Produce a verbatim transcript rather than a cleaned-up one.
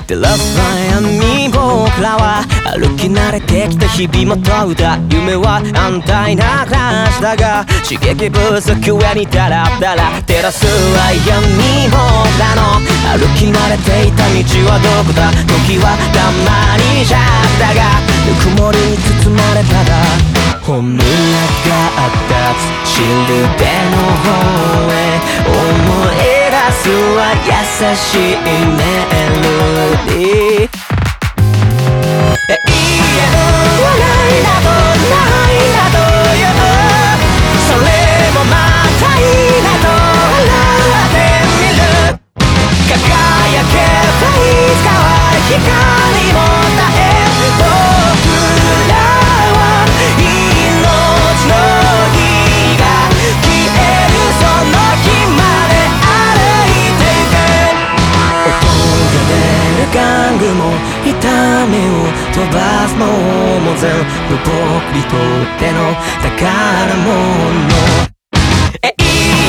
照らす闇僕らは歩き慣れてきた日々も問うた夢は安泰な暮らしだが刺激不足上にダラダラ照らすは闇僕らの歩き慣れていた道はどこだ時はたまにじゃったがぬくもりに包まれただ本村があったシルベの方へ思い出すは優しいメロディー永遠はないなどないなどよそれもまたいいなと笑ってみる輝けばいつかは光も絶え僕らは命の火が消えるその日まで歩いていけ音が出る玩具も痛みを飛ばすものも全部僕にとっての宝物永遠